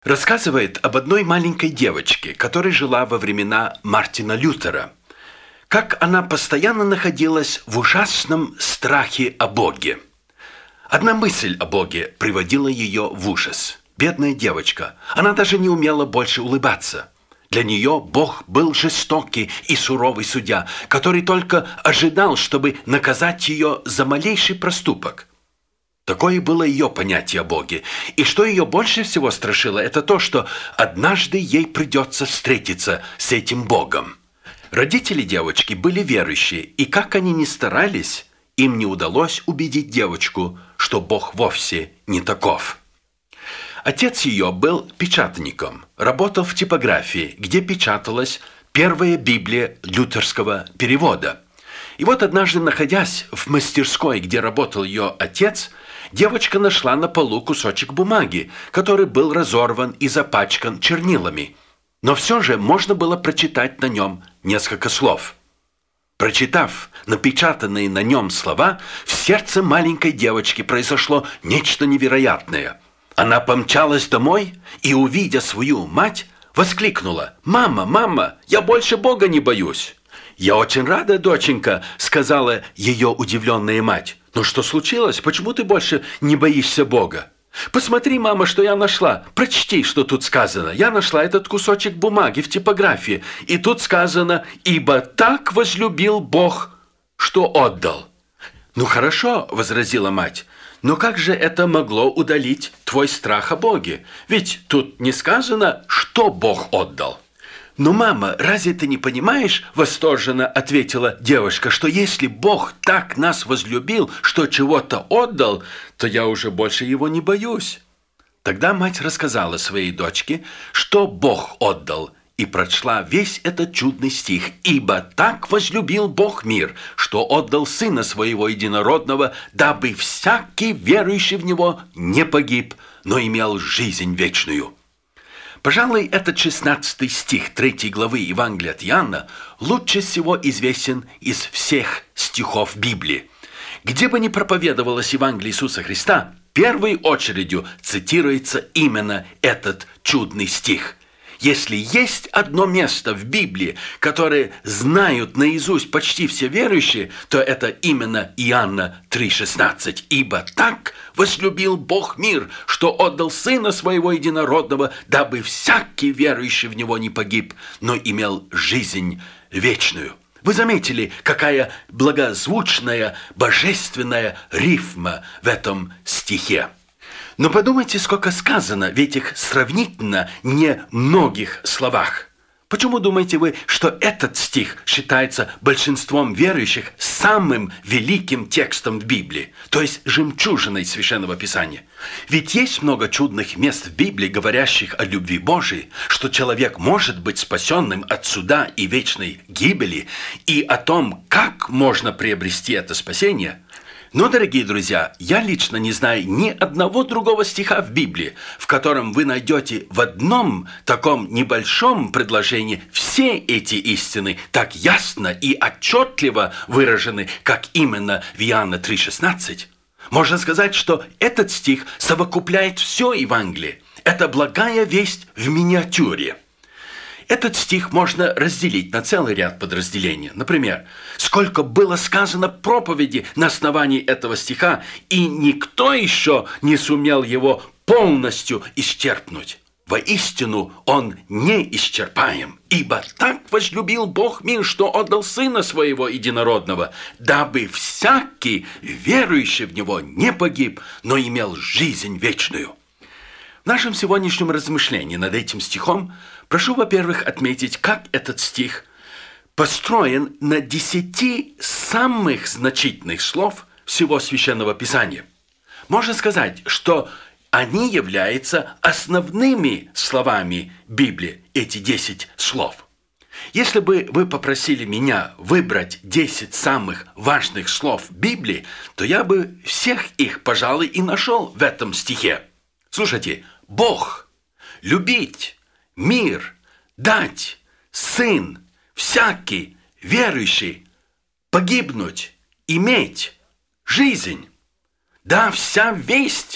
Рассказывает об одной маленькой девочке, которая жила во времена Мартина Лютера. Как она постоянно находилась в ужасном страхе о Боге. Одна мысль о Боге приводила ее в ужас. Бедная девочка, она даже не умела больше улыбаться. Для нее Бог был жестокий и суровый судья, который только ожидал, чтобы наказать ее за малейший проступок. Такое было ее понятие о Боге. И что ее больше всего страшило, это то, что однажды ей придется встретиться с этим Богом. Родители девочки были верующие, и как они ни старались, им не удалось убедить девочку, что Бог вовсе не таков. Отец ее был печатником, работал в типографии, где печаталась первая Библия лютерского перевода. И вот однажды, находясь в мастерской, где работал ее отец, девочка нашла на полу кусочек бумаги, который был разорван и запачкан чернилами. Но все же можно было прочитать на нем несколько слов. Прочитав напечатанные на нем слова, в сердце маленькой девочки произошло нечто невероятное. Она помчалась домой и, увидя свою мать, воскликнула: «Мама, мама, я больше Бога не боюсь!» «Я очень рада, доченька», — сказала ее удивленная мать. «Но что случилось? Почему ты больше не боишься Бога?» «Посмотри, мама, что я нашла. Прочти, что тут сказано. Я нашла этот кусочек бумаги в типографии. И тут сказано: «Ибо так возлюбил Бог, что отдал». «Ну хорошо», — возразила мать. «Но как же это могло удалить твой страх о Боге? Ведь тут не сказано, что Бог отдал». «Но, мама, разве ты не понимаешь, — восторженно ответила девушка, — что если Бог так нас возлюбил, что чего-то отдал, то я уже больше его не боюсь». Тогда мать рассказала своей дочке, что Бог отдал, и прочла весь этот чудный стих: «Ибо так возлюбил Бог мир, что отдал Сына Своего Единородного, дабы всякий верующий в Него не погиб, но имел жизнь вечную». Пожалуй, этот 16 стих 3 главы Евангелия от Иоанна лучше всего известен из всех стихов Библии. Где бы ни проповедовалось Евангелие Иисуса Христа, первой очередью цитируется именно этот чудный стих. Если есть одно место в Библии, которое знают наизусть почти все верующие, то это именно Иоанна 3,16. «Ибо так возлюбил Бог мир, что отдал Сына Своего Единородного, дабы всякий верующий в Него не погиб, но имел жизнь вечную». Вы заметили, какая благозвучная, божественная рифма в этом стихе? Но подумайте, сколько сказано в этих сравнительно немногих словах. Почему думаете вы, что этот стих считается большинством верующих самым великим текстом в Библии, то есть жемчужиной Священного Писания? Ведь есть много чудных мест в Библии, говорящих о любви Божией, что человек может быть спасенным от суда и вечной гибели, и о том, как можно приобрести это спасение. Но, дорогие друзья, я лично не знаю ни одного другого стиха в Библии, в котором вы найдете в одном таком небольшом предложении все эти истины так ясно и отчетливо выражены, как именно в Иоанна 3,16. Можно сказать, что этот стих совокупляет все Евангелие. Это благая весть в миниатюре. Этот стих можно разделить на целый ряд подразделений. Например, сколько было сказано проповеди на основании этого стиха, и никто еще не сумел его полностью исчерпнуть. Воистину, он неисчерпаем. «Ибо так возлюбил Бог мир, что отдал Сына Своего Единородного, дабы всякий, верующий в Него, не погиб, но имел жизнь вечную». В нашем сегодняшнем размышлении над этим стихом прошу, во-первых, отметить, как этот стих построен на 10 самых значительных слов всего Священного Писания. Можно сказать, что они являются основными словами Библии, эти 10 слов. Если бы вы попросили меня выбрать 10 самых важных слов Библии, то я бы всех их, пожалуй, и нашел в этом стихе. Слушайте: Бог, любить, мир, дать, сын, всякий, верующий, погибнуть, иметь, жизнь. Да, вся весть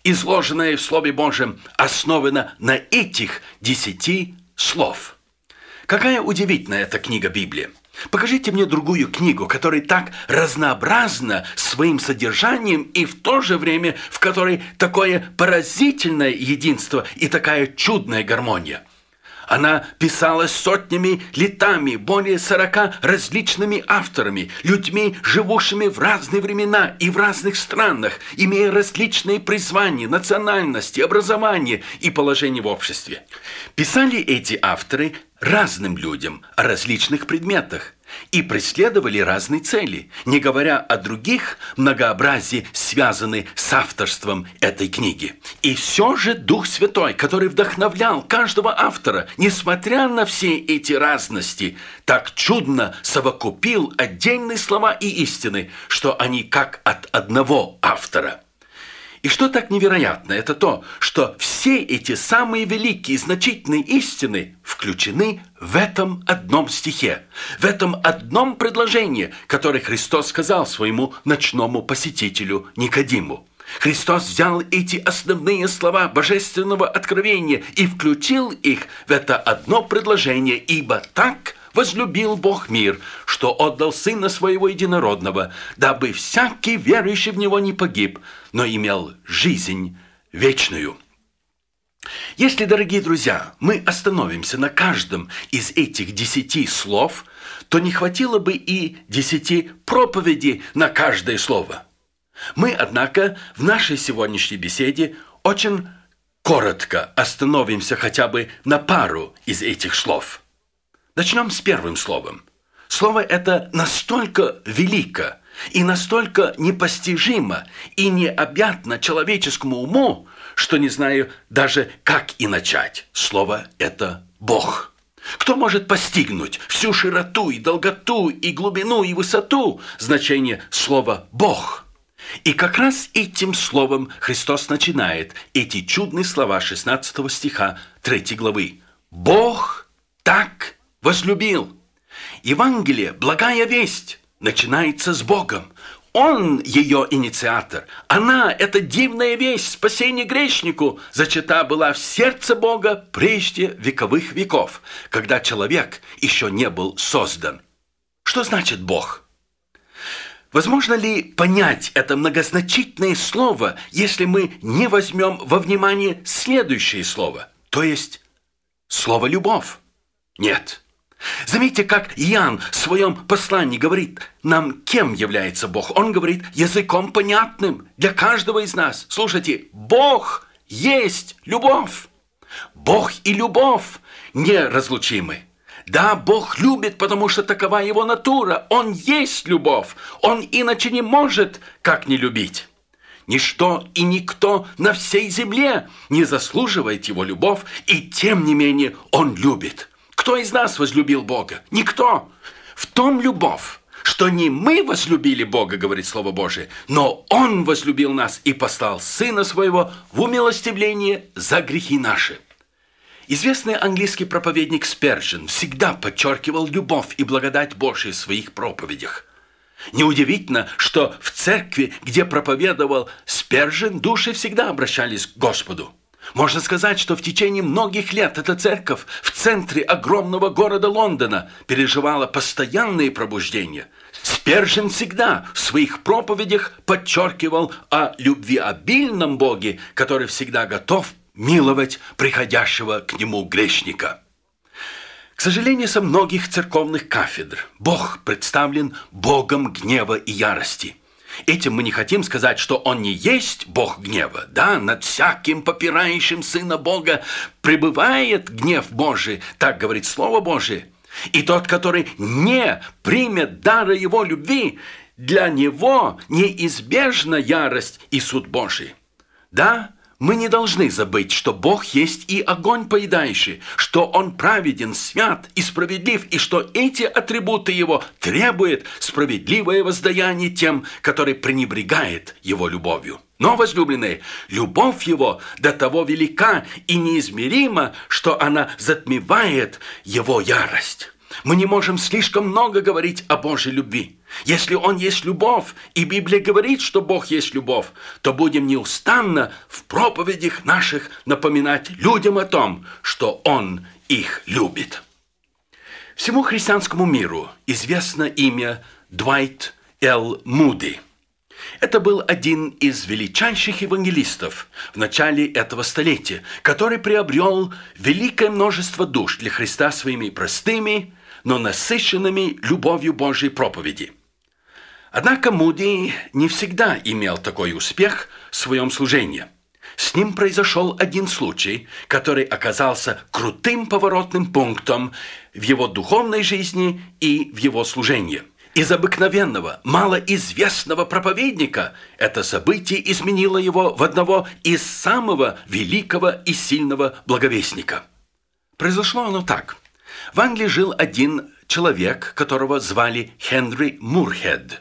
изложенное в Слове Божьем, основано на этих 10 слов. Какая удивительная эта книга Библия. Покажите мне другую книгу, которая так разнообразна своим содержанием и в то же время в которой такое поразительное единство и такая чудная гармония. Она писалась сотнями летами, более 40 различными авторами, людьми, живущими в разные времена и в разных странах, имея различные призвания, национальности, образование и положение в обществе. Писали эти авторы разным людям о различных предметах и преследовали разные цели, не говоря о других многообразии, связанных с авторством этой книги. И все же Дух Святой, который вдохновлял каждого автора, несмотря на все эти разности, так чудно совокупил отдельные слова и истины, что они как от одного автора. И что так невероятно, это то, что все эти самые великие и значительные истины включены в этом одном стихе, в этом одном предложении, которое Христос сказал своему ночному посетителю Никодиму. Христос взял эти основные слова божественного откровения и включил их в это одно предложение, ибо так возлюбил Бог мир, что отдал Сына Своего Единородного, дабы всякий верующий в Него не погиб, но имел жизнь вечную. Если, дорогие друзья, мы остановимся на каждом из этих 10 слов, то не хватило бы и 10 проповедей на каждое слово. Мы, однако, в нашей сегодняшней беседе очень коротко остановимся хотя бы на пару из этих слов. Начнем с первым словом. Слово это настолько велико и настолько непостижимо и необъятно человеческому уму, что не знаю даже, как и начать. Слово это «Бог». Кто может постигнуть всю широту и долготу и глубину и высоту значения слова «Бог»? И как раз этим словом Христос начинает эти чудные слова 16 стиха 3 главы. «Бог так возлюбил». Евангелие, благая весть, начинается с Богом. Он ее инициатор. Она, эта дивная весть, спасение грешнику, зачата была в сердце Бога прежде вековых веков, когда человек еще не был создан. Что значит Бог? Возможно ли понять это многозначительное слово, если мы не возьмем во внимание следующее слово, то есть слово «любовь»? Нет. Заметьте, как Иоанн в своем послании говорит нам, кем является Бог. Он говорит языком понятным для каждого из нас. Слушайте, Бог есть любовь. Бог и любовь неразлучимы. Да, Бог любит, потому что такова его натура. Он есть любовь. Он иначе не может как не любить. Ничто и никто на всей земле не заслуживает его любовь, и тем не менее он любит. Кто из нас возлюбил Бога? Никто. В том любовь, что не мы возлюбили Бога, говорит Слово Божие, но Он возлюбил нас и послал Сына Своего в умилостивление за грехи наши. Известный английский проповедник Спержен всегда подчеркивал любовь и благодать Божию в своих проповедях. Неудивительно, что в церкви, где проповедовал Спержен, души всегда обращались к Господу. Можно сказать, что в течение многих лет эта церковь в центре огромного города Лондона переживала постоянные пробуждения. Спержен всегда в своих проповедях подчеркивал о любвеобильном Боге, который всегда готов миловать приходящего к нему грешника. К сожалению, со многих церковных кафедр Бог представлен Богом гнева и ярости. Этим мы не хотим сказать, что Он не есть Бог гнева. Да, над всяким попирающим Сына Бога пребывает гнев Божий, так говорит Слово Божие. И тот, который не примет дара Его любви, для него неизбежна ярость и суд Божий. Да, мы не должны забыть, что Бог есть и огонь поедающий, что Он праведен, свят и справедлив, и что эти атрибуты Его требуют справедливое воздаяние тем, которые пренебрегают Его любовью. Но, возлюбленные, любовь Его до того велика и неизмерима, что она затмевает Его ярость. Мы не можем слишком много говорить о Божьей любви. Если Он есть любовь, и Библия говорит, что Бог есть любовь, то будем неустанно в проповедях наших напоминать людям о том, что Он их любит. Всему христианскому миру известно имя Дуайт Л. Муди. Это был один из величайших евангелистов в начале этого столетия, который приобрел великое множество душ для Христа своими простыми, но насыщенными любовью Божьей проповеди. Однако Муди не всегда имел такой успех в своем служении. С ним произошел один случай, который оказался крутым поворотным пунктом в его духовной жизни и в его служении. Из обыкновенного, малоизвестного проповедника это событие изменило его в одного из самого великого и сильного благовестника. Произошло оно так. В Англии жил один человек, которого звали Хенри Мурхед.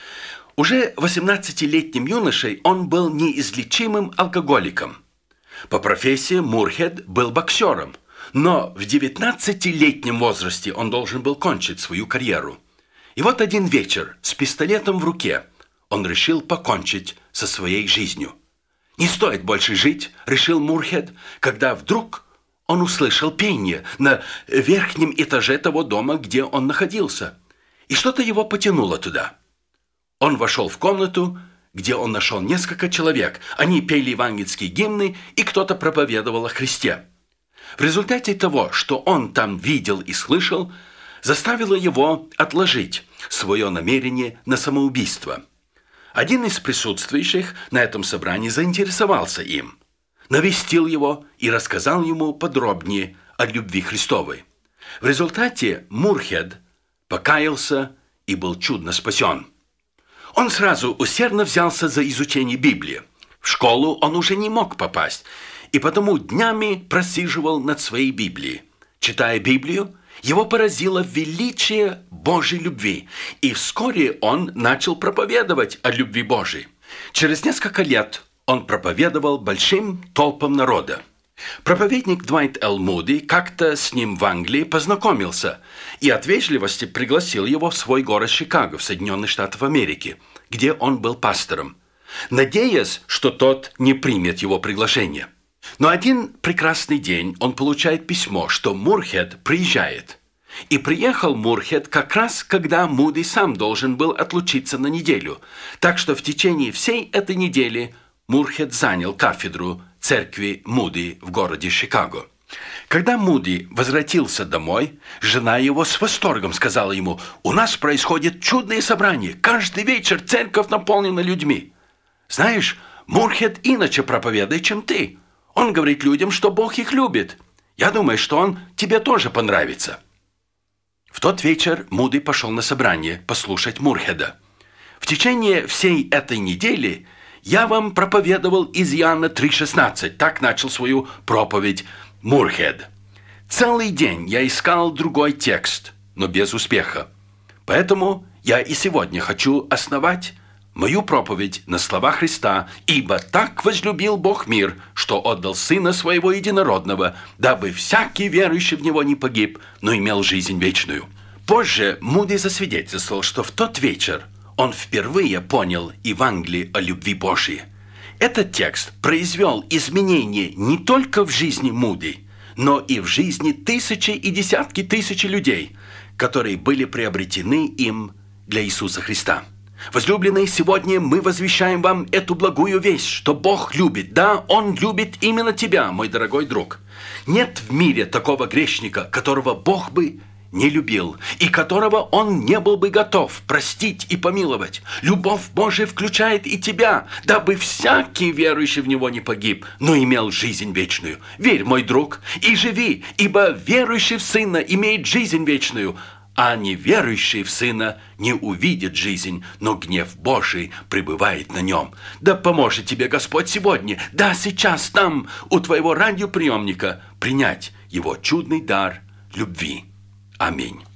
Уже 18-летним юношей он был неизлечимым алкоголиком. По профессии Мурхед был боксером, но в 19-летнем возрасте он должен был кончить свою карьеру. И вот один вечер с пистолетом в руке он решил покончить со своей жизнью. «Не стоит больше жить», — решил Мурхед, когда вдруг он услышал пение на верхнем этаже того дома, где он находился. И что-то его потянуло туда. Он вошел в комнату, где он нашел несколько человек. Они пели евангельские гимны, и кто-то проповедовал о Христе. В результате того, что он там видел и слышал, заставило его отложить свое намерение на самоубийство. Один из присутствующих на этом собрании заинтересовался им, навестил его и рассказал ему подробнее о любви Христовой. В результате Мурхед покаялся и был чудно спасен. Он сразу усердно взялся за изучение Библии. В школу он уже не мог попасть, и потому днями просиживал над своей Библией. Читая Библию, его поразило величие Божьей любви, и вскоре он начал проповедовать о любви Божией. Через несколько лет он проповедовал большим толпам народа. Проповедник Дуайт Л. Муди как-то с ним в Англии познакомился и от вежливости пригласил его в свой город Чикаго в Соединенных Штатах Америки, где он был пастором, надеясь, что тот не примет его приглашение. Но один прекрасный день он получает письмо, что Мурхед приезжает. И приехал Мурхед как раз, когда Муди сам должен был отлучиться на неделю. Так что в течение всей этой недели Мурхед занял кафедру церкви Муди в городе Чикаго. Когда Муди возвратился домой, жена его с восторгом сказала ему: «У нас происходит чудное собрание. Каждый вечер церковь наполнена людьми. Знаешь, Мурхед иначе проповедует, чем ты. Он говорит людям, что Бог их любит. Я думаю, что он тебе тоже понравится». В тот вечер Муди пошел на собрание послушать Мурхеда. В течение всей этой недели я вам проповедовал из Иоанна 3,16. Так начал свою проповедь Мурхед. Целый день я искал другой текст, но без успеха. Поэтому я и сегодня хочу основать мою проповедь на слова Христа: «Ибо так возлюбил Бог мир, что отдал Сына Своего Единородного, дабы всякий верующий в Него не погиб, но имел жизнь вечную». Позже Муди засвидетельствовал, что в тот вечер он впервые понял Евангелие о любви Божьей. Этот текст произвел изменения не только в жизни Муди, но и в жизни тысячи и десятки тысяч людей, которые были приобретены им для Иисуса Христа. Возлюбленные, сегодня мы возвещаем вам эту благую весть, что Бог любит. Да, Он любит именно тебя, мой дорогой друг. Нет в мире такого грешника, которого Бог бы не любил, и которого Он не был бы готов простить и помиловать. Любовь Божия включает и тебя, дабы всякий верующий в Него не погиб, но имел жизнь вечную. Верь, мой друг, и живи, ибо верующий в Сына имеет жизнь вечную, а неверующий в Сына не увидит жизнь, но гнев Божий пребывает на нем. Да поможет тебе Господь сегодня, да сейчас там, у твоего радиоприемника, принять Его чудный дар любви. Аминь.